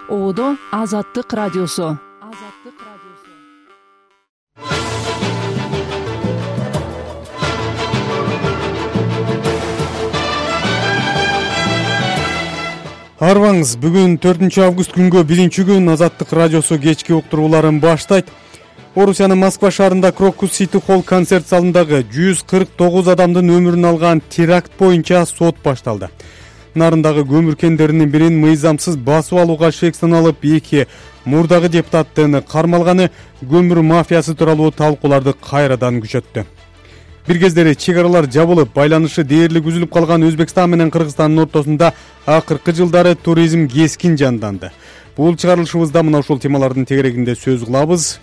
Одо Азаттык радиосу. Арбаңыз, бүгүн 4 август күнгө 1-күн Азаттык радиосу кечки уктурууларын баштайт. Орусиянын Москва шаарында Крокус Сити Холл концерт залындагы 149 адамдын өмүрүн алган теракт боюнча сот башталды. Нарындагы көмүр кендеринин бирин мыйзамсыз басып алууга шек саналып, 2 мурдагы депутаттын кармалганы көмүр мафиясы тууралуу талкууларды кайрадан күчөттү. Бир кездери чек аралар жабылып, байланышы дээрлик үзүлүп калган Өзбекстан менен Кыргызстандын ортосунда акыркы жылдары туризм кескин жанданды. Бул чыгарылышыбызда мына ушул темалардын тегерегинде сөз кылабыз.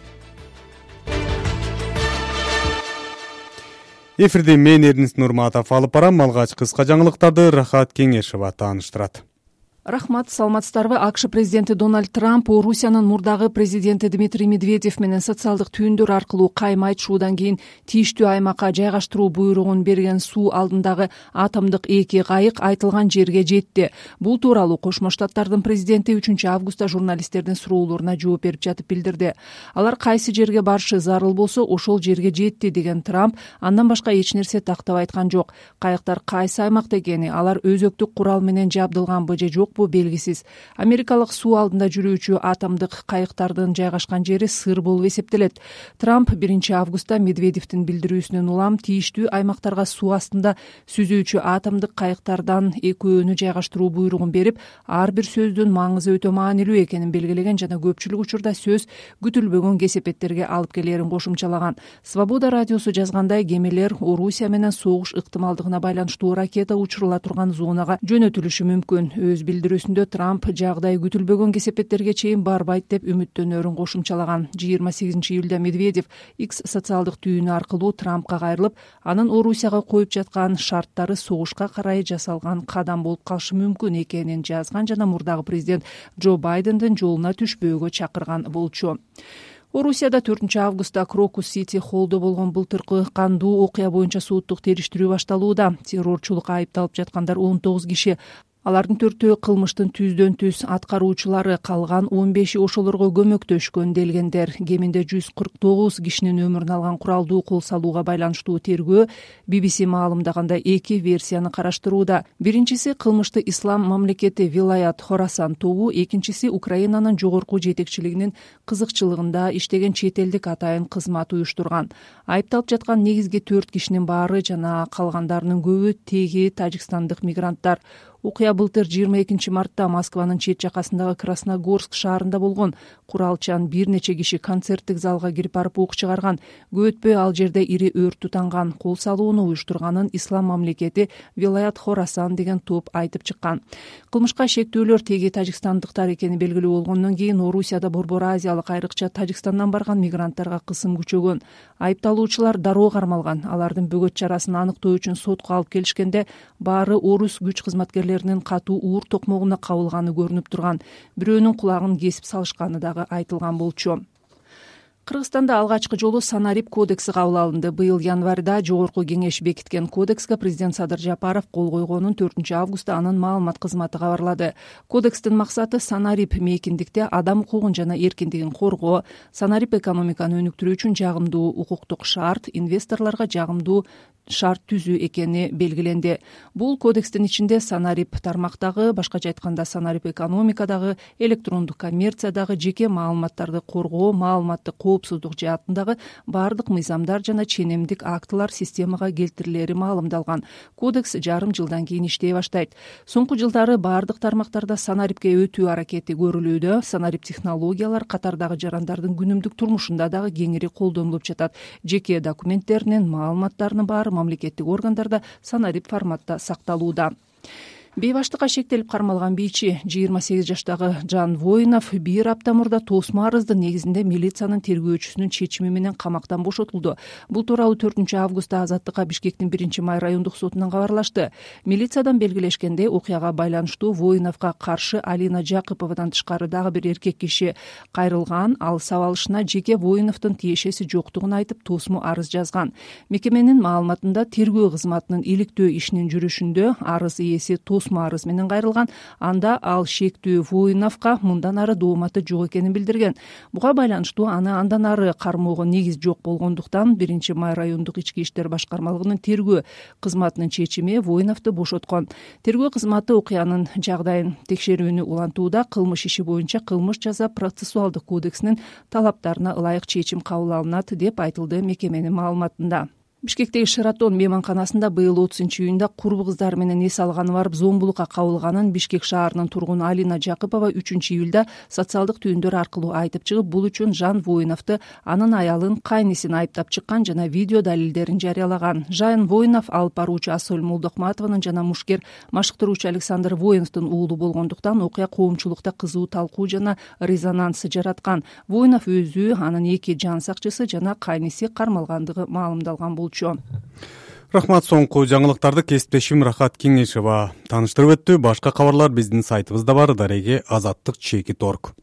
Эфирде мен Эрнис Нурматов алып барам. Алгач кыска жаңылыктарды Рахат Кеңешова тааныштырат. Рахмат, саламатсыздарбы? АКШ президенти Дональд Трамп Орусиянын мурдагы президенти Дмитрий Медведев менен социалдык түйүндөр аркылуу кайма айтышуудан кийин тийиштүү аймакка жайгаштыруу буйругун берген суу алдындагы атомдук 2 кайык айтылган жерге жетти. Бул тууралуу Кошмо Штаттардын президенти 3 августта журналисттердин суроолоруна жооп берип жатып билдирди. Алар кайсы жерге барышы зарыл болсо, ошол жерге жетти деген Трамп андан башка эч нерсе тактап айткан жок. Кайыктар кайсы аймакта экени, алар өзөктүк курал менен жабдылганбы же жок бу белгисиз. Америкалык суу алдында жүрүүчү атомдук кайыктардын жайгашкан жери сыр болуп эсептелет. Трамп 1 августта Медведевдин билдирүүсүнөн улам тийиштүү аймактарга суу астында сүзүүчү атомдук кайыктардан экөөнү жайгаштыруу буйругун берип, ар бир сөздүн маңызы өтө маанилүү экенин белгилеген жана көпчүлүк учурда сөз күтүлбөгөн кесепеттерге алып келерин кошумчалаган. Свобода радиосу жазгандай, кемелер Орусия менен согуш ыктымалдыгына байланыштуу ракета учурула турган зонага жөнөтүлүшү мүмкүн. Өз билдирүүсүндө Трамп жагдай күтүлбөгөн кесепеттерге чейин барбайт деп үмүттөнөрүн кошумчалаган. 28 июлда Медведев X социалдык түйүнү аркылуу Трампка кайрылып, анын Орусияга коюп жаткан шарттары согушка карай жасалган кадам болуп калышы мүмкүн экенин жазган жана мурдагы президент Джо Байдендин жолуна түшпөөгө чакырган болчу. Орусияда 4 августта Крокус Сити Холлдо болгон былтыркы кандуу окуя боюнча соттук териштирүү башталууда. Террорчулукка айыпталып жаткандар 19 киши. Алардын 4-өө кылмыштын түздөн түз аткаруучулары, калган 15 ошолорго көмөктөшкөн делгендер. Кеминде 149 кишинин өмүрүн алган куралдуу кол салууга байланыштуу тергөө BBC маалымдагандай 2 версияны караштырууда. Биринчиси кылмышты ислам мамлекети Вилаят Хорасан тобу, экинчиси Украинанын жогорку жетекчилигинин кызыкчылыгында иштеген чет элдик атайын кызмат уюштурган. Айыпталып жаткан негизги 4 кишинин баары жана калгандарынын көбү теги тажикстандык мигранттар. Окуя былтыр 22 мартта Москванын чет жакасындагы Красногорск шаарында болгон. Куралчан бир нече киши концерттик залга кирип барып ок чыгарган. Көп өтпөй ал жерде ири өрт тутанган. Кол салууну уюштурганын ислам мамлекети Вилаят Хорасан деген топ айтып чыккан. Кылмышка шектүүлөр теги тажикстандыктар экени белгилүү болгондон кийин Орусияда Борбор Азиялык, айрыкча Тажикстандан барган мигранттарга кысым күчөгөн. Айыпталуучулар дароо кармалган. Алардын бөгөт чарасын аныктоо үчүн сотко алып келишкенде, баары орус күч кызматкерлеринин катуу уур токмогуна кабылганы көрүнүп турган. Бирөөнүн кулагын кесип салышканы дагы айтылган болчу. Кыргызстанда алгачкы жолу Санарип кодекси кабыл алынды. Быйыл январда жогорку кеңеш бекиткен кодекске президент Садыр Жапаров кол койгонун 4 августта анын маалымат кызматы кабарлады. Кодекстин максаты Санарип мейкиндикте адам укугун жана эркиндигин коргоо, Санарип экономиканы өнүктүрүү үчүн жагымдуу укуктук шарт, инвесторлорго жагымдуу шарт түзүү экени белгиленди. Бул кодекстин ичинде Санарип тармактагы, башкача айтканда Санарип экономикадагы, электрондук коммерциядагы жеке маалыматтарды коргоо, маалыматтык коопсуздук жаатындагы баардык мыйзамдар жана ченемдик актылар системага келтирилери маалымдалган. Кодекс жарым жылдан кийин иштей баштайт. Соңку жылдары баардык тармактарда Санарипке өтүү аракети көрүлүүдө. Санарип технологиялар катардагы жарандардын күнүмдүк турмушунда дагы кеңири колдонулуп жатат. Жеке документтеринин, маалыматтарынын баары мамлекеттик органдарда Санарип форматта сакталууда. Бейбаштыкка шектелип кармалган бийчи 28 жаштагы Жан Воинов 1 апта мурда тосма арыздын негизинде милициянын тергөөчүсүнүн чечими менен камактан бошотулду. Бул тууралуу 4 августта Азаттыкка Бишкектин 1-май райондук сотунан кабарлашты. Милициядан белгилешкендей, окуяга байланыштуу Воиновго каршы Алина Жакыповадан тышкары дагы бир эркек киши кайрылган. Ал сабалышына жеке Воиновдун тиешеси жоктугун айтып тосму арыз жазган. Мекеменин маалыматында тергөө кызматынын иликтөө ишинин жүрүшүндө арыз ээси маарыз менен кайрылган. Анда ал шектүү Воиновго мындан ары дооматы жок экенин билдирген. Буга байланыштуу аны андан ары кармоого негиз жок болгондуктан 1-Май райондук ички иштер башкармалыгынын тергөө кызматынын чечими Воиновду бошоткон. Тергөө кызматы окуянын жагдайын текшерүүнү улантууда, кылмыш иши боюнча кылмыш жаза процессуалдык кодексинин талаптарына ылайык чечим кабыл алынат деп айтылды мекеменин маалыматында. Бишкектеги Шератон мейманканасында быйыл 30-июнда курбу кыздар менен эс алганы барып зомбулукка кабылганын Бишкек шаарынын тургуну Алина Жакыпова 3-июлда социалдык түйүндөр аркылуу айтып чыгып, бул үчүн Жан Воиновду, анын аялын, кайнисин айыптап чыккан жана видео далилдерин жарыялаган. Жан Воинов алып баруучу Асөл Молдокматованын жана мушкер машыктыруучу Александр Воиновдун уулу болгондуктан окуя коомчулукта кызуу талкуу жана резонанс жараткан. Воинов өзү, анын 2 жан сакчысы жана кайниси кармалгандыгы маалымдалган болчу. Рахмат. Соңку жаңылыктарды кесиптешим Рахат Кеңешова тааныштырып өттү. Башка кабарлар биздин сайтыбызда бар, дареги azаттык.org.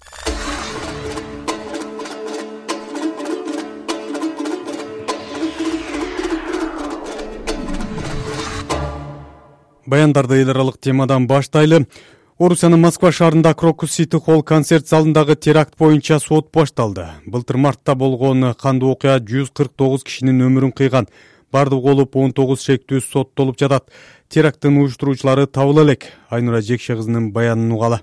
Баяндарды эл аралык темадан баштайлы. Орусиянын Москва шаарында Крокус Сити Холл концерт залындагы теракт боюнча сот башталды. Былтыр мартта болгон кандуу окуя 149 кишинин өмүрүн кыйган. Бардыгы болуп 19 шектүү соттолуп жатат. Теракттын уюштуруучулары табыла элек. Айнура Жекше кызынын баянын угалы.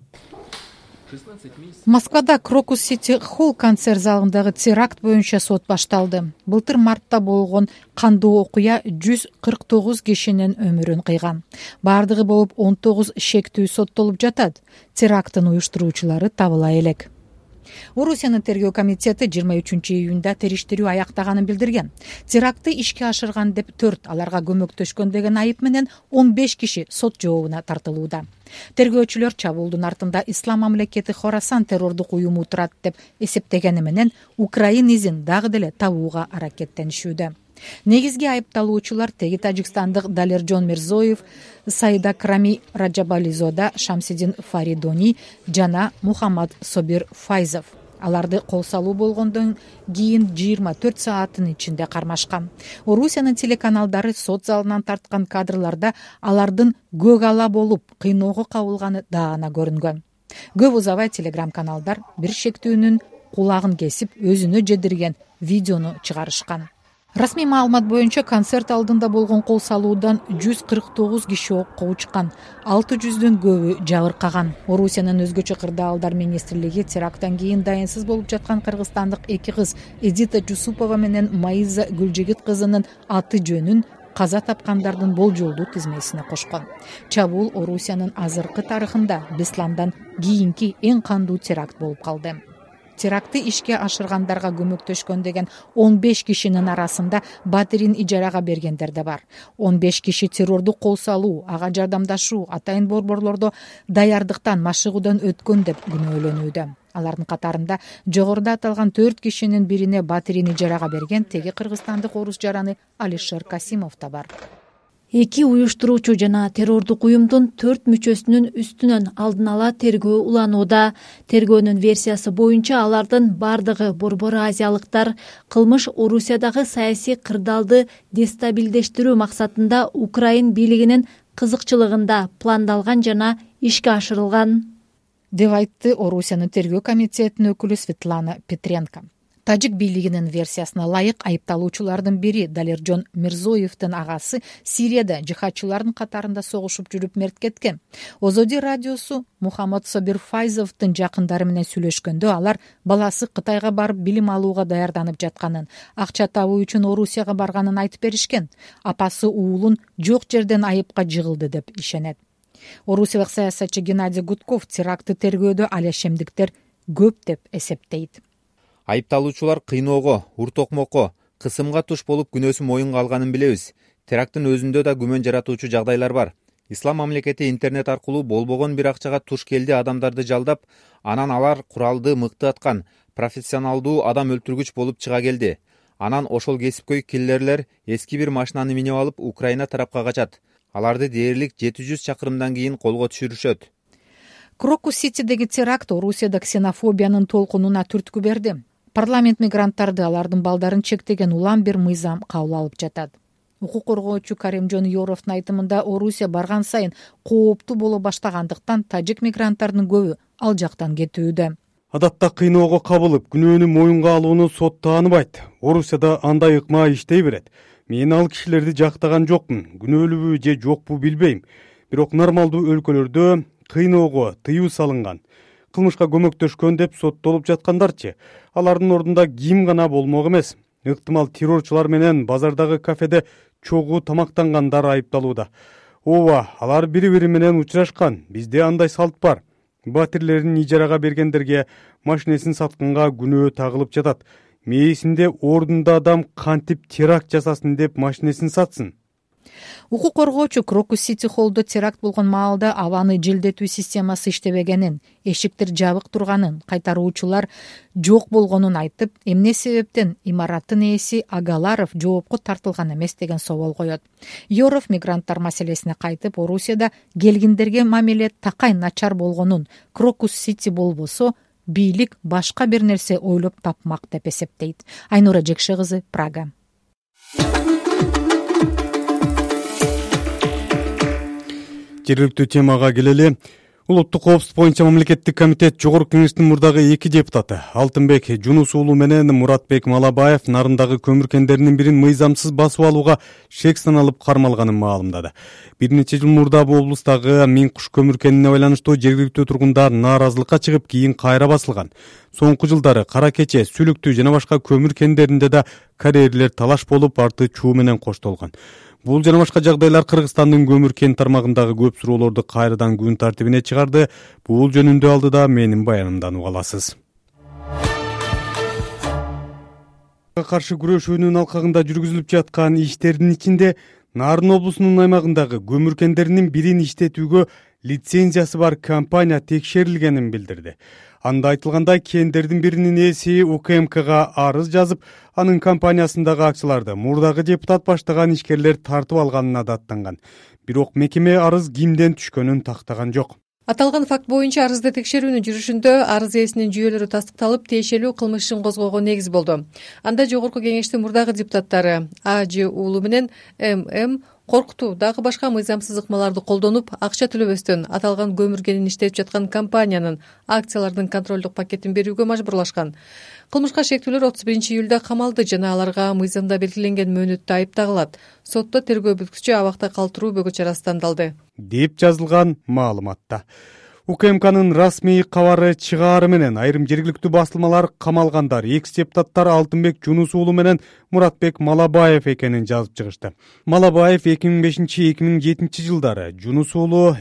Москвада Крокус Сити Холл концерт залындагы теракт боюнча сот башталды. Былтыр мартта болгон кандуу окуя 149 кишинин өмүрүн кыйган. Бардыгы болуп 19 шектүү соттолуп жатат. Теракттын уюштуруучулары табыла элек. Орусиянын тергөө комитети 23-июнда териштирүү аяктаганын билдирген. Терактты ишке ашырган деп 4, аларга көмөктөшкөн деген айып менен 15 киши сот жообуна тартылууда. Тергөөчүлөр чабуулдун артында Ислам мамлекети Хорасан террордук уюму турат деп эсептегени менен Украин изин дагы деле табууга аракеттенишүүдө. Негизги айыпталуучулар теги тажикстандык Далержон Мирзоев, Саида Крами Раджабализода, Шамсидин Фаридони жана Мухаммад Собир Файзов. Аларды кол салуу болгондон кийин 24 сааттын ичинде кармашкан. Орусиянын телеканалдары сот залынан тарткан кадрларда алардын көк ала болуп кыйноого кабылганы даана көрүнгөн. Көп узабай телеграм-каналдар бир шектүүнүн кулагын кесип, өзүнө жедирген видеону чыгарышкан. Расмий маалымат боюнча концерт алдында болгон кол салуудан 149 киши окко учкан, 600дөн көбү жабыркаган. Орусиянын өзгөчө кырдаалдар министрлиги теракттан кийин дайынсыз болуп жаткан кыргызстандык 2 кыз Эдита Жусупова менен Маиза Гүлжигит кызынын аты жөнүн каза тапкандардын болжолдуу тизмесине кошкон. Чабуул Орусиянын азыркы тарыхында Бесламдан кийинки эң кандуу теракт болуп калды. Терактты ишке ашыргандарга көмөктөшкөн деген 15 кишинин арасында батирин ижарага бергендер да бар. 15 киши террордук кол салуу, ага жардамдашуу, атайын борборлордо даярдыктан, машыгуудан өткөн деп күнөөлөнүүдө. Алардын катарында жогоруда аталган 4 кишинин бирине батирин ижарага берген теги кыргызстандык орус жараны Алишер Касимов да бар. 2 уюштуруучу жана террордук уюмдун 4 мүчөсүнүн үстүнөн алдын ала тергөө уланууда. Тергөөнүн версиясы боюнча алардын бардыгы борбор азиялыктар кылмыш Орусиядагы саясий кырдаалды дестабилдештирүү максатында Украин бийлигинин кызыкчылыгында пландалган жана ишке ашырылган, деп айтты Орусиянын тергөө комитетинин өкүлү Светлана Петренко. Тажик бийлигинин версиясына ылайык айыпталуучулардын бири Далержон Мирзоевдин агасы Сирияда жихадчылардын катарында согушуп жүрүп мерт кеткен. Озоди радиосу Мухаммад Собир Файзовдун жакындары менен сүйлөшкөндө алар баласы Кытайга барып билим алууга даярданып жатканын, акча табуу үчүн Орусияга барганын айтып беришкен. Апасы уулун жок жерден айыпка жыгылды деп ишенет. Орусиялык саясатчы Геннадий Гудков терактты тергөөдө алешемдиктер көп деп эсептейт. Айыпталуучулар кыйноого, уртокмокко, кысымга туш болуп күнөөсүн моюнга алганын билебиз. Теракттын өзүндө да күмөн жаратуучу жагдайлар бар. Ислам мамлекети интернет аркылуу болбогон бир акчага туш келди адамдарды жалдап, анан алар куралды мыкты аткан, профессионалдуу адам өлтүргүч болуп чыга келди. Анан ошол кесипкөй киллерлер эски бир машинаны минип алып Украина тарапка качат. Аларды дээрлик 700 чакырымдан кийин колго түшүрүшөт. Крокус Ситидеги теракт Орусияда ксенофобиянын толкунуна түрткү берди. Парламент мигранттарды, алардын балдарын чектеген улам бир мыйзам кабыл алып жатат. Укук коргоочу Каримжон Юровдун айтымында Орусия барган сайын кооптуу боло баштагандыктан тажик мигранттарынын көбү ал жактан кетүүдө. Адатта кыйноого кабылып, күнөөнү моюнга алууну сот тааныбайт. Орусияда андай ыкма иштей берет. Мен ал кишилерди жактаган жокмун. Күнөөлүүбү же жокпу билбейм. Бирок нормалдуу өлкөлөрдө кыйноого тыюу салынган. Кылмышка көмөктөшкөн деп соттолуп жаткандарчы. Алардын ордунда ким гана болмок эмес. Ыктымал террорчулар менен базардагы кафеде чогуу тамактангандар айыпталууда. Ооба, алар бири-бири менен учурашкан. Бизде андай салт бар. Батирлерин ижарага бергендерге машинесин сатканга күнөө тагылып жатат. Мээсинде ордунда адам кантип теракт жасасын деп машинесин сатсын. Укук коргоочу Крокус Сити Холлдо теракт болгон маалда абаны желдетүү системасы иштебегенин, эшиктер жабык турганын, кайтаруучулар жок болгонун айтып, эмне себептен имараттын ээси Агаларов жоопко тартылган эмес деген собол коет. Юров мигранттар маселесине кайтып, Орусияда келгиндерге мамиле такай начар болгонун, Крокус Сити болбосо бийлик башка бир нерсе ойлоп тапмак деп эсептейт. Айнура Жекше кызы, Прага. Жергиликтүү темага келели. Улуттук коопсуздук боюнча мамлекеттик комитет Жогорку Кеңештин мурдагы 2 депутаты Алтынбек Жунус уулу менен Муратбек Малабаев нарындагы көмүр кендеринин бирин мыйзамсыз басып алууга шек саналып кармалганын маалымдады. Бир нече жыл мурда бул облустагы Миң куш көмүр кенине байланыштуу жергиликтүү тургундар нааразылыкка чыгып, кийин кайра басылган. Соңку жылдары Кара Кече, Сүлүктүү жана башка көмүр кендеринде да карьерлер талаш болуп, арты чуу менен коштолгон. Бул жана башка жагдайлар Кыргызстандын көмүр кен тармагындагы көп суроолорду кайрадан күн тартибине чыгарды. Бул жөнүндө алдыда менин баянымдан уга аласыз. Каршы күрөшүүнүн алкагында жүргүзүлүп жаткан иштердин ичинде Нарын облусунун аймагындагы көмүр кендеринин бирин иштетүүгө лицензиясы бар компания текшерилгенин билдирди. Анда айтылгандай, кендердин биринин ээси УКМКга арыз жазып, анын компаниясындагы акцияларды мурдагы депутат баштаган ишкерлер тартып алганына даттанган. Бирок мекеме арыз кимден түшкөнүн тактаган жок. Аталган факт боюнча арызды текшерүүнүн жүрүшүндө арыз ээсинин жүйөлөрү тастыкталып, тиешелүү кылмыш ишин козгоого негиз болду. Анда Жогорку Кеңештин мурдагы депутаттары АЖ уулу менен ММ коркутуу дагы башка мыйзамсыз ыкмаларды колдонуп, акча төлөбөстөн аталган көмүр кенин иштетип жаткан компаниянын акциялардын контролдук пакетин берүүгө мажбурлашкан. Кылмышка шектүүлөр 31 июлда камалды жана аларга мыйзамда белгиленген мөөнөттө айып тагылат. Сотто тергөө бүткүчү абакта калтыруу бөгө чарасы тандалды, деп жазылган маалыматта. УКМКнын расмий кабары чыгаары менен айрым жергиликтүү басылмалар камалгандар экс-депутаттар Алтынбек Жунус уулу менен Муратбек Малабаев экенин жазып чыгышты. Малабаев 2005-2007 жылдары, Жунус уулу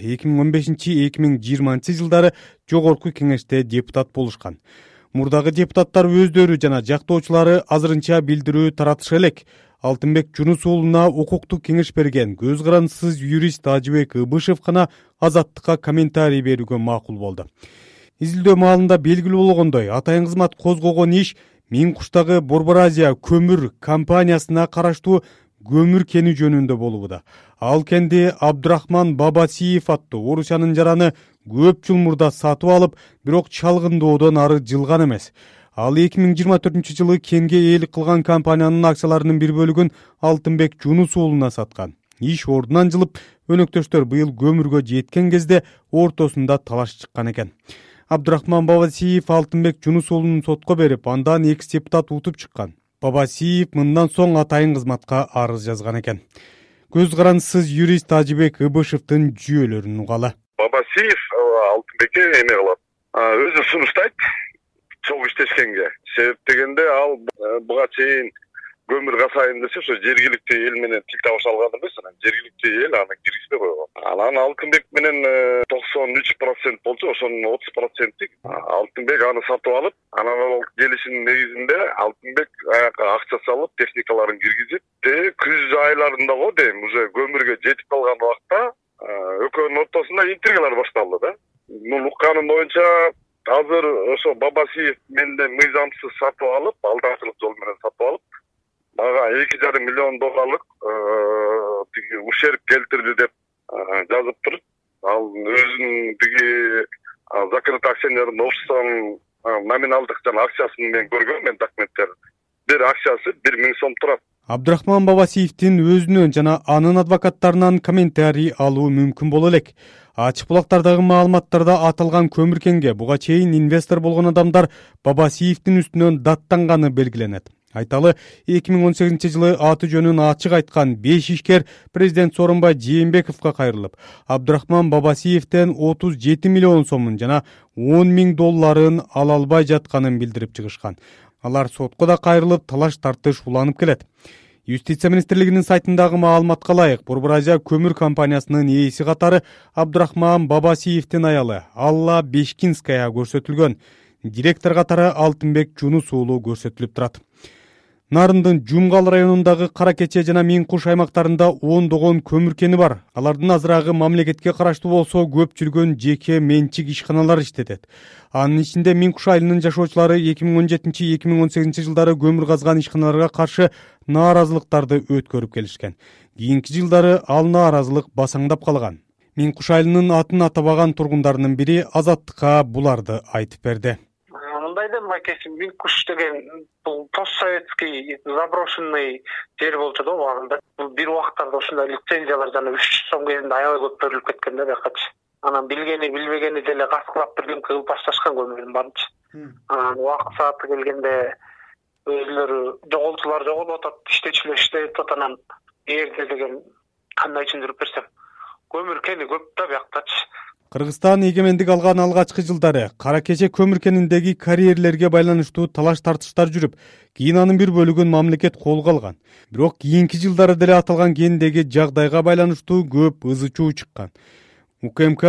2015-2020 жылдары Жогорку Кеңеште депутат болушкан. Мурдагы депутаттар өздөрү жана жактоочулары азырынча билдирүү таратышы элек. Алтынбек Жунус уулуна укуктук кеңеш берген көз карандысыз юрист Ажыбек Ыбышев гана азаттыкка комментарий берүүгө макул болду. Изилдөө маалында белгилүү болгондой, атайын кызмат козгогон иш Миң куштагы Борбор Азия көмүр компаниясына караштуу көмүр кени жөнүндө болууда. Ал кенди Абдурахман Бабасиев аттуу Орусиянын жараны көп жыл мурда сатып алып, бирок чалгындоодон ары жылган эмес. Ал 2024 жылы кенге ээлик кылган компаниянын акцияларынын бир бөлүгүн Алтынбек Жунус уулуна саткан. Иш ордунан жылып, өнөктөштөр быйыл көмүргө жеткен кезде ортосунда талаш чыккан экен. Абдурахман Бабасиев Алтынбек Жунус уулунун сотко берип, андан экс-депутат утуп чыккан. Бабасиев мындан соң атайын кызматка арыз жазган экен. Көз карандысыз юрист Ажыбек Ыбышевдин жүйөлөрүн угалы. Бабасиев Алтынбекке эме кылат. Өзү сунуштайт чогуу иштешкенге. Себеп дегенде ал буга чейин көмүр касайын десе, ошо жергиликтүү эл менен тил табыша алган эмес, жергиликтүү эл аны киргизбей койгон. Анан Алтынбек менен 93% болчу, ошонун 30%-и Алтынбек аны сатып алып, анан ал келишимдин негизинде Алтынбек акча салып, техникаларын киргизип, күз айларында го дейм, уже көмүргө жетип калган убакта экөөнүн ортосунда интригалар башталды да. Укканым боюнча азыр ошо Бабасиев менден мыйзамсыз сатып алып, алдамчылык жол менен сатып алып, мага $2,5 миллион ущерб келтирди деп жазыптыр. Ал өзүнүн закрытый акционерный обществонун номиналдык жана акциясын мен көргөм, мен документтер. Бир акциясы 1 000 сом турат. Абдрахман Бабасиевдин өзүнөн жана анын адвокаттарынан комментарий алуу мүмкүн боло элек. Ачык булактардагы маалыматтарда аталган көмүр кенге буга чейин инвестор болгон адамдар Бабасиевдин үстүнөн даттанганы белгиленет. Айталы, 2018-жылы аты жөнүн ачык айткан 5 ишкер президент Сооронбай Жээнбековго кайрылып, Абдрахман Бабасиевден 37 миллион сомун жана $10,000 ала албай жатканын билдирип чыгышкан. Алар сотко да кайрылып, талаш тартыш уланып келет. Юстиция министрлигинин сайтындагы маалыматка ылайык, Борбор Азия көмүр компаниясынын ээси катары Абдрахман Бабасиевдин аялы Алла Бешкинская көрсөтүлгөн. Директор катары Алтынбек Жунус уулу көрсөтүлүп турат. Нарындын Жумгал районундагы Кара Кече жана Миңкуш аймактарында ондогон көмүр кени бар. Алардын азырагы мамлекетке караштуу болсо, көп жүргөн жеке менчик ишканалар иштетет. Анын ичинде Миңкуш айылынын жашоочулары 2017-2018 жылдары көмүр казган ишканаларга каршы нааразылыктарды өткөрүп келишкен. Кийинки жылдары ал нааразылык басаңдап калган. Миңкуш айылынын атын атабаган тургундарынын бири Азаттыкка буларды айтып берди. Мындайда макеси Миңкуш деген бул постсоветский заброшенный жер болчу да убагында. Бир убактарда ушундай лицензиялар жана 300 сом кенде аябай көп берилип кеткен да бакачы. Анан билгени билбегени деле каскылап бирден кылып башташкан көмүрдүн баарынчы. Убакыт сааты келгенде өзүлөрү жоголтуулар жоголуп атат, иштечилер иштеп атат, анан эгерде деген кандай түшүндүрүп берсем, көмүр кени көп да бияктачы. Кыргызстан эгемендик алган алгачкы жылдары Кара Кече көмүр кениндеги карьерлерге байланыштуу талаш тартыштар жүрүп, кийин анын бир бөлүгүн мамлекет колго алган. Бирок кийинки жылдары деле аталган кендеги жагдайга байланыштуу көп ызы чуу чыккан. УКМК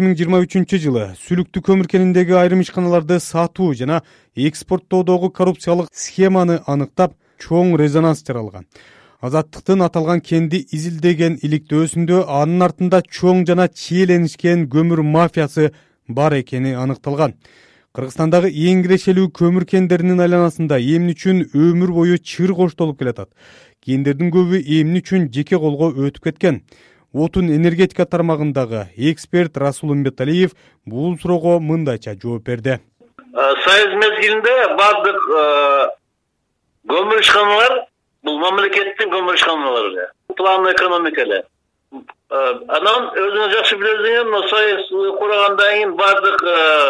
2023-жылы Сүлүктүү көмүр кениндеги айрым ишканаларды сатуу жана экспорттоодогу коррупциялык схеманы аныктап, чоң резонанс жаралган. Азаттыктын аталган кенди изилдеген иликтөөсүндө анын артында чоң жана чиеленишкен көмүр мафиясы бар экени аныкталган. Кыргызстандагы эң кирешелүү көмүр кендеринин айланасында эмне үчүн өмүр бою чыр коштолуп келатат. Кендердин көбү эмне үчүн жеке колго өтүп кеткен. Отун энергетика тармагындагы эксперт Расул Умбеталиев бул суроого мындайча жооп берди. Союз мезгилинде бардык көмүр ишканалар бул мамлекеттин көмүр ишканалары, план экономика эле. Анан өзүңүз жакшы билесиңер, Союз кургандан кийин бардык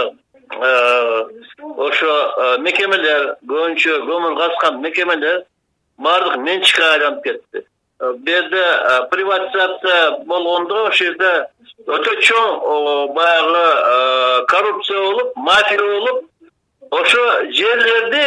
ошо мекемелер, көбүнчө көмүр казган мекемелер бардык менчикке айланып кетти. Бу жерде приватизация болгондо ошол жерде өтө чоң баягы коррупция болуп, мафия болуп, ошо жерлерди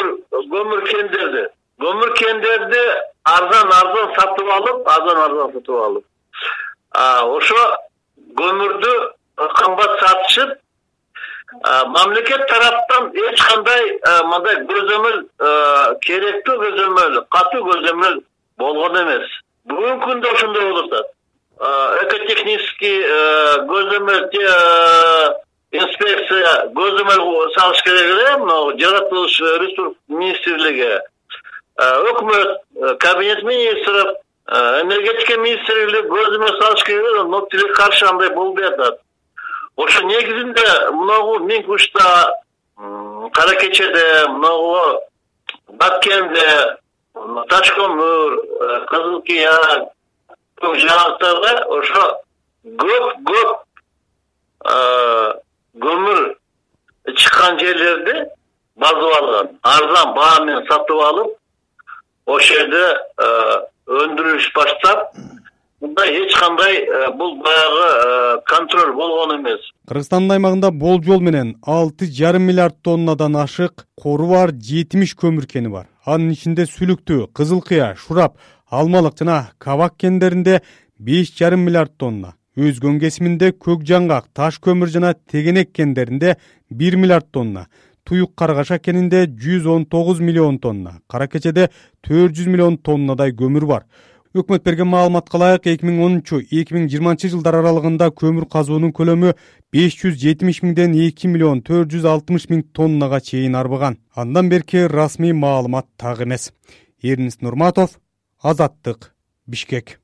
көмүр кендерди арзан сатып алып, ошо көмүрдү кымбат сатышып, мамлекет тараптан эч кандай мындай көзөмөл, керектүү көзөмөл, катуу көзөмөл болгон эмес. Бүгүнкү күндө ошондой болуп атат. Экотехнический көзөмөл, инспекция көзөмөл салыш керек эле, мына жаратылыш ресурс министрлиги, өкмөт, кабинет министров, энергетика министрлиги көзөмөл салыш керек эле, но тилекке каршы андай болбой атат. Ошо негизинде мынагу Миңкушта, Кара Кечеде, мынагу Баккенде, Ташкөмүр, Кызылкия, көп жаңалыктарда ошо көп көмүр чыккан жерлерди базып алган, арзан баа менен сатып алып, ошол жерде өндүрүш баштап, мындай эч кандай бул баягы контроль болгон эмес. Кыргызстандын аймагында болжол менен 6,5 миллиард тоннадан ашык кору бар 70 көмүр кени бар. Анын ичинде Сүлүктүү, Кызылкыя, Шурап, Алмалык жана Кабак кендеринде 5,5 миллиард тонна. Өзгөн кесиминде Көк Жаңгак, Таш көмүр жана Тегенек кендеринде 1 миллиард тонна. Туюк Каргаша кенинде 119 миллион тонна. Кара Кечеде 400 миллион тоннадай көмүр бар. Өкмөт берген маалыматка ылайык 2013-2020 жылдар аралыгында көмүр казуунун көлөмү 570 миңден 2 миллион 460 миң тоннага чейин арбыган. Андан берки расмий маалымат так эмес. Эрнис Нурматов, Азаттык, Бишкек.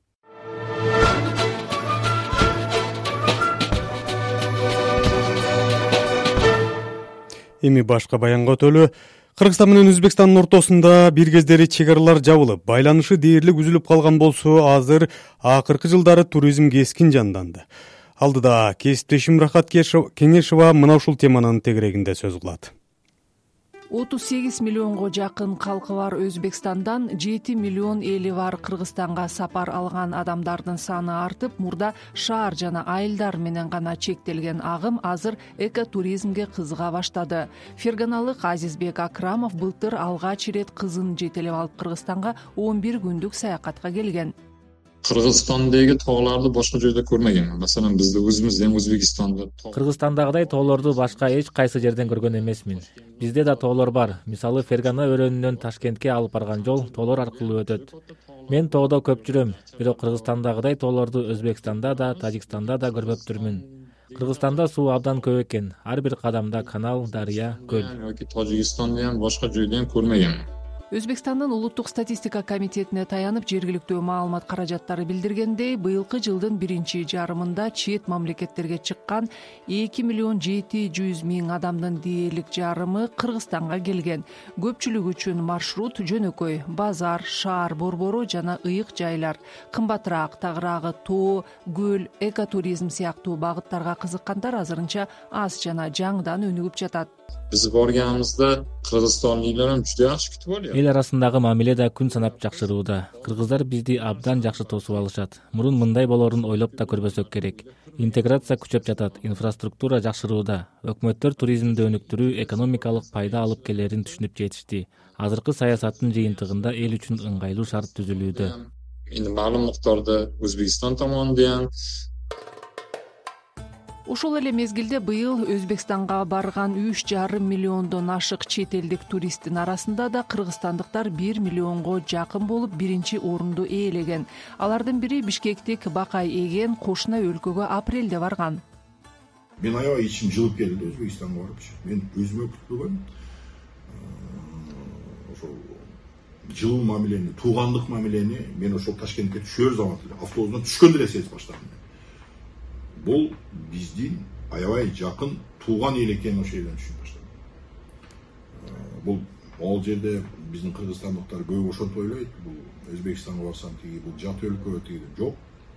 Эми башка баянга өтөлү. Кыргызстан менен Өзбекстандын ортосунда бир кездери чек аралар жабылып, байланышы дээрлик үзүлүп калган болсо, азыр акыркы жылдары туризм кескин жанданды. Алдыда кесиптешим Рахат Кеңешова мына ушул теманын тегерегинде сөз кылат. 38 миллионго жакын калкы бар Өзбекстандан 7 миллион эли бар Кыргызстанга сапар алган адамдардын саны артып, мурда шаар жана айылдар менен гана чектелген агым азыр экотуризмге кызыга баштады. Ферганалык Азизбек Акрамов былтыр алгач ирет кызын жетелеп алып Кыргызстанга 11 күндүк саякатка келген. Кыргызстандагы тоолорду башка жайда көрмөгөнмүн. Маселен, бизде өзүбүздөн Өзбекстанда Кыргызстандагыдай тоолорду башка эч кайсы жерден көргөн эмесмин. Бизде да тоолор бар. Мисалы, Фергана өрөөнүнөн Ташкентке алып барган жол тоолор аркылуу өтөт. Мен тоодо көп жүрөм, бирок Кыргызстандагыдай тоолорду Өзбекстанда да, Тажикстанда да көрмөптүрмүн. Кыргызстанда суу абдан көп экен. Ар бир кадамда канал, дарыя, көл. Тажикстанда башка жайдан көрмөгөнмүн. Өзбекстандын улуттук статистика комитетине таянып, жергиликтүү маалымат каражаттары билдиргендей, быйылкы жылдын биринчи жарымында чет мамлекеттерге чыккан 2 миллион 700 миң адамдын дээрлик жарымы Кыргызстанга келген. Көпчүлүк үчүн маршрут жөнөкөй: базар, шаар борбору жана ыйык жайлар. Кымбатыраак, тагыраагы тоо, көл, экотуризм сыяктуу багыттарга кызыккандар азырынча аз жана жаңыдан өнүгүп жатат. Биз барганыбызда кыргызстандыктар жүдө жакшы күтүп алышат. Эл арасындагы мамиле да күн санап жакшырууда. Кыргыздар бизди абдан жакшы тосуп алышат. Мурун мындай болорун ойлоп да көрбөсөк керек. Интеграция күчөп жатат, инфраструктура жакшырууда. Өкмөттөр туризмди өнүктүрүү экономикалык пайда алып келерин түшүнүп жетишти. Азыркы саясаттын жыйынтыгында эл үчүн ыңгайлуу шарт түзүлүүдө. Эми маалым муктарда Өзбекстан tomonidan Ошол эле мезгилде быйыл Өзбекстанга барган 3,5 миллиондон ашык чет элдик туристтин арасында да кыргызстандыктар 1 миллионго жакын болуп, биринчи орунду ээлеген. Алардын бири Бишкектик Бакай Эген кошуна өлкөгө апрелде барган. Мен аябай ичим жылып келди Өзбекстанга барып. Мен өзүмө күтпөгөн ошол жылуу мамилени, туугандык мамилени мен ошол Ташкентке түшөр замат автобустан түшкөндө эле сезип баштадым. Бул биздин аябай жакын тууган эл экенин ошол жерден түшүнүп баштадым. Бул ал жерде биздин кыргызстандыктар көп ошентип ойлойт. Бул Өзбекстанга барсам тиги бул жат өлкө тиги жок.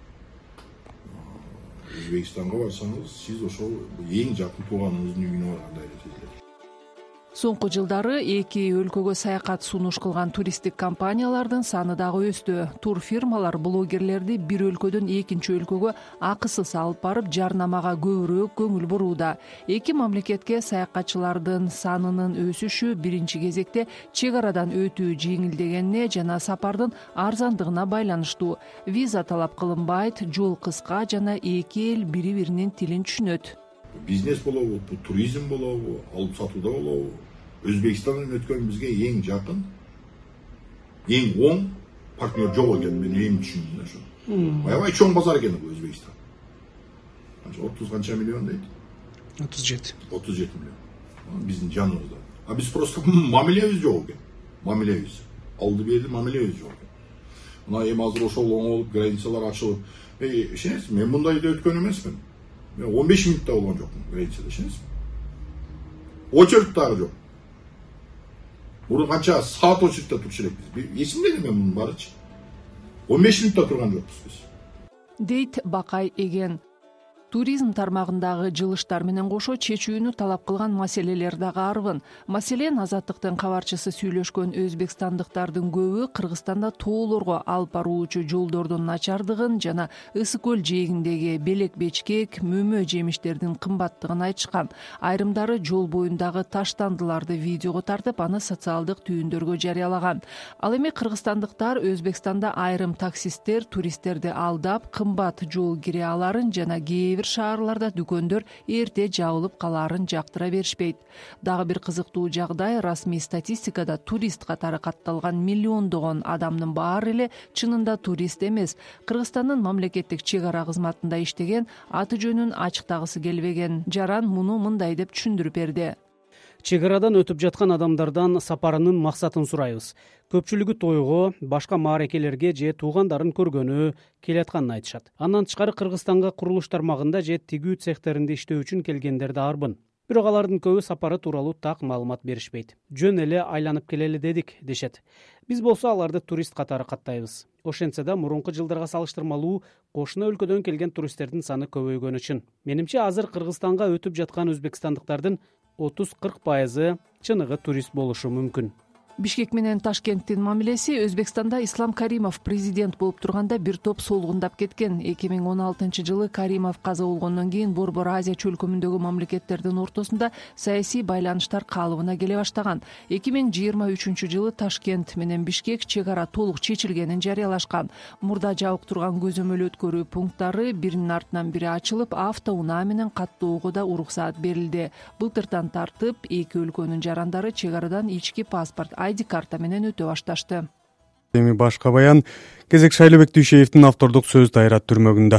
Өзбекстанга барсаңыз, сиз ошол эң жакын тууганыңыздын үйүнө баргандай эле сезилет. Соңку жылдары эки өлкөгө саякат сунуш кылган туристтик компаниялардын саны дагы өстү. Тур фирмалар блогерлерди бир өлкөдөн экинчи өлкөгө акысыз алып барып, жарнамага көбүрөөк көңүл бурууда. Эки мамлекетке саякатчылардын санынын өсүшү биринчи кезекте чек арадан өтүү жеңилдегенине жана сапардын арзандыгына байланыштуу. Виза талап кылынбайт, жол кыска жана эки эл бири-биринин тилин түшүнөт. Бизнес болобу, туризм болобу, алып сатууда болобу, Өзбекстандан өткөн бизге эң жакын, эң оң партнер жок экен, мен эми түшүндүм ошо. Аябай чоң базар экен бул Өзбекстан. 30 канча миллион дейт? 37 миллион. Биздин жаныбызда. А биз просто мамилебиз жок экен. Мамилебиз. Алды берди мамилебиз жок экен. Мына эми азыр ошол оңолуп, границалар ачылып. Ишенесиз, мен мындайда өткөн эмесмин. Мен 15 минутта болгон жокмун границада, ишенесизби? Очередь дагы жок. Мурун канча саат очередьте турчу элекпиз. Эсимде эле мен мунун баарычы. 15 минутта турган жокпуз биз. Дейт Бакай Эген. Туризм тармагындагы жылыштар менен кошо чечүүнү талап кылган маселелер дагы арбын. Маселен, Азаттыктын кабарчысы сүйлөшкөн өзбекстандыктардын көбү Кыргызстанда тоолорго алып баруучу жолдордун начардыгын жана ысык көл жээгиндеги белек-бечкек, мөмө жемиштердин кымбаттыгын айтышкан. Айрымдары жол боюндагы таштандыларды видеого тартып, аны социалдык түйүндөргө жарыялаган. Ал эми кыргызстандыктар Өзбекстанда айрым таксисттер туристтерди алдап, кымбат жол кире аларын жана шаарларда дүкөндөр эрте жабылып калаарын жактыра беришпейт. Дагы бир кызыктуу жагдай, расмий статистикада турист катары катталган миллиондогон адамдын баары эле чынында турист эмес. Кыргызстандын мамлекеттик чек ара кызматында иштеген, аты жөнүн ачыктагысы келбеген Жаран муну мындай деп түшүндүрүп берди. Чек арадан өтүп жаткан адамдардан сапарынын максатын сурайбыз. Көпчүлүгү тойго, башка мааракелерге же туугандарын көргөнү келатканын айтышат. Андан тышкары Кыргызстанга курулуш тармагында же тигүү цехтеринде иштөө үчүн келгендер да арбын. бирок алардын көбү сапары тууралуу так маалымат беришпейт. Жөн эле айланып келели дедик дешет. Биз болсо аларды турист катары каттайбыз. Ошентсе да мурунку жылдарга салыштырмалуу кошуна өлкөдөн келген туристтердин саны көбөйгөн үчүн. Менимче азыр Кыргызстанга өтүп жаткан өзбекстандыктардын 30-40% чыныгы турист болушу мүмкүн. Бишкек менен Ташкенттин мамилеси Өзбекстанда Ислам Каримов президент болуп турганда бир топ солгундап кеткен. 2016-жылы Каримов каза болгондон кийин Борбор Азия чөлкөмүндөгү мамлекеттердин ортосунда саясий байланыштар калыбына келе баштаган. 2023-жылы Ташкент менен Бишкек чек ара толук чечилгенин жарыялашкан. Мурда жабык турган көзөмөл өткөрүү пункттары биринин артынан бири ачылып, автоунаа менен каттоого да уруксаат берилди. Былтырдан тартып эки өлкөнүн жарандары чек арадан ички паспорт ID карта менен өтө башташты. Эми башка баян Кезек Шайлыбек Дүйшеевдин автордук сөз дайрат түрмөгүндө.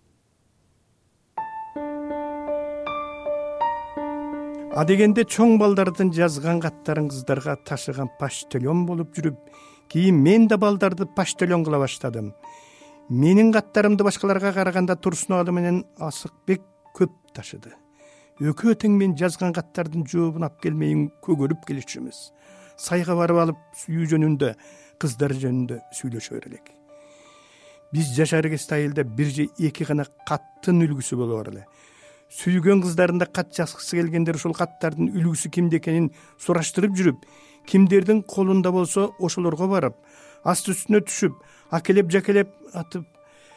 Адегенде чоң балдардын жазган каттарын кыздарга ташыган почтальон болуп жүрүп, кийин мен да балдарды почтальон кыла баштадым. Менин каттарымды башкаларга караганда Турсуналы менен Асыкбек көп ташыды. Өкө тең мен жазган каттардын жообун алып келмейин көгөрүп келишчүмүз. Сайга барып алып сүйүү жөнүндө, кыздар жөнүндө сүйлөшөр элек. Биз жашар кезде айылда бир же эки гана каттын үлгүсү болор эле. Сүйгөн кыздарында кат жазгысы келгендер ушул каттардын үлгүсү кимде экенин сураштырып жүрүп, кимдердин колунда болсо ошолорго барып, асты үстүнө түшүп, акелеп жакелеп атып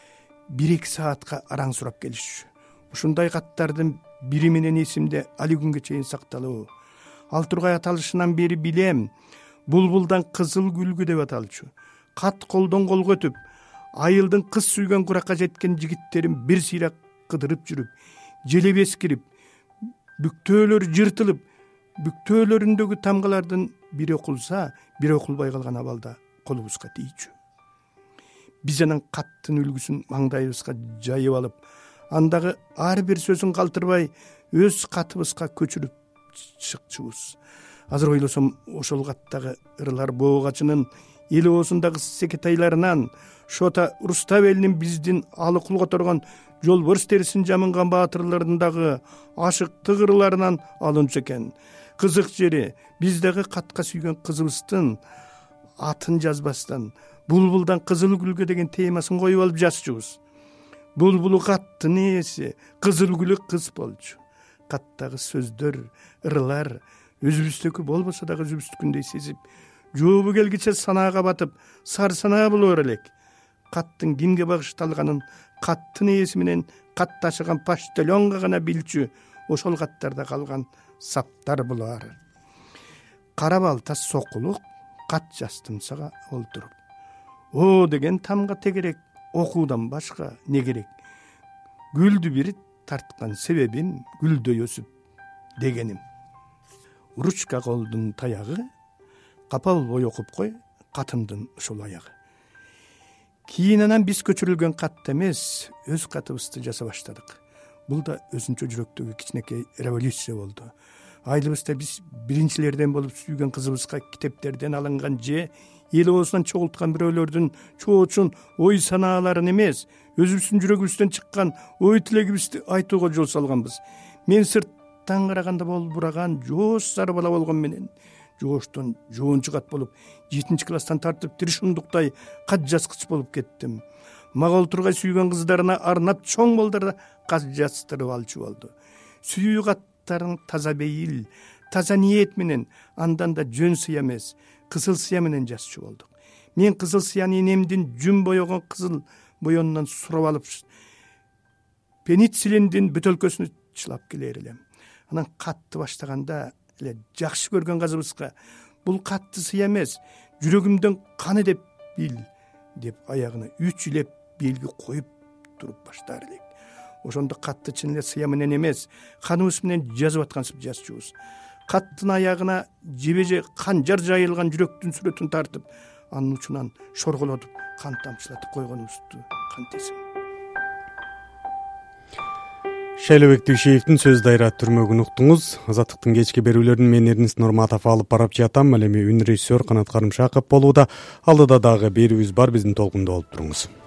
1-2 саатка араң сурап келишчү. Ушундай каттардын бири менен эсимде али күнгө чейин сакталуу. Ал тургай аталышынан бери билем. Булбулдан кызыл гүлгү деп аталчу. Кат колдон колго өтүп, айылдын кыз сүйгөн куракка жеткен жигиттерин бир сыйрак кыдырып жүрүп, желеп эскирип, бүктөөлөр жыртылып, бүктөөлөрүндөгү тамгалардын бири окулса, бири окулбай калган абалда колубузга тийчү. Биз анан каттын үлгүсүн маңдайыбызга жайып алып, андагы ар бир сөзүн калтырбай өз катыбызга көчүрүп чыкчубуз. Азыр ойлосом, ошол каттагы ырылар боогачынын эл оозундагы секетайларынан, Шота Руставелинин биздин алыкул которгон жолборс терисин жамынган баатырларындагы ашыктык ырыларынан алынчу экен. Кызык жери, биздеги катка сүйгөн кызыбыздын атын жазбастан булбулдан кызыл гүлгө деген темасын коюп алып жазчубуз. Булбулу каттын ээси, кызыл гүлү кыз болчу. Каттагы сөздөр, ырылар өзүбүздүкү болбосо дагы өзүбүздүкүндөй сезип, жообу келгиче санаага батып, сар санаа болор элек. Каттын кимге багышталганын каттын ээси менен кат ташыган почтальонго гана билчү, ошол каттарда калган саптар булар. Кара балта сокулук кат жастымсага олтуруп. О деген тамга тегерек, окуудан башка не керек? Гүлдү бир тарткан себебим гүлдөй өсүп дегеним. Ручка колдун таягы, капал бой окуп кой, катымдын ушул аягы. Кийин анан биз көчүрүлгөн кат эмес, өз катыбызды жаза баштадык. Бул да өзүнчө жүрөктөгү кичинекей революция болду. Айылыбызда биз биринчилерден болуп сүйгөн кызыбызга китептерден алынган же эл оозунан чогулткан бирөөлөрдүн чоочун ой санааларын эмес, өзүбүздүн жүрөгүбүздөн чыккан ой тилегибизди айтууга жол салганбыз. Мен сырттан караганда болбураган жоош сары бала болгон менен жооштон жоончу кат болуп 7-класстан тартып тиришундуктай кат жазгыч болуп кеттим. Мага олтургай сүйгөн кыздарына арнап чоң балдарда кат жаздырып алчу болду. Сүйүү каттарын таза бейил, таза ниет менен, андан да жөн сыя эмес, кызыл сыя менен жазчу болдук. Мен кызыл сыяны энемдин жүн боёгон кызыл боёнунан сурап алып пенициллиндин бөтөлкөсүнө чылап келер элем. Анан катты баштаганда эле жакшы көргөн кызыбызга бул катты сыя эмес, жүрөгүмдөн каны деп бил деп аягына 3 илеп белги коюп туруп баштар элек. Ошондо катты чын эле сыя менен эмес, каныбыз менен жазып аткансып жазчубуз. Каттын аягына жебеже канжар жайылган жүрөктүн сүрөтүн тартып, анын учунан шорголотуп, кан тамчылатып койгонубузду кантесиң. Шайлыбек Дүйшеевдин сөз дайрат түрмөгүн уктуңуз. Азаттыктын кечки берүүлөрүн мен Эрнис Нурматов алып барып жатам. Ал эми үн режиссер Канат Карымшаков болууда. Алдыда дагы берүүбүз бар, биздин толкунда болуп туруңуз.